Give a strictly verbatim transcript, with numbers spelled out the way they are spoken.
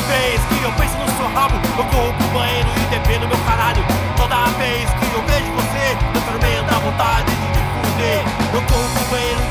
vez que eu penso no seu rabo, eu corro pro banheiro e dependo meu caralho. Toda vez que eu vejo você, eu tremendo a vontade de te fuder. Eu corro pro banheiro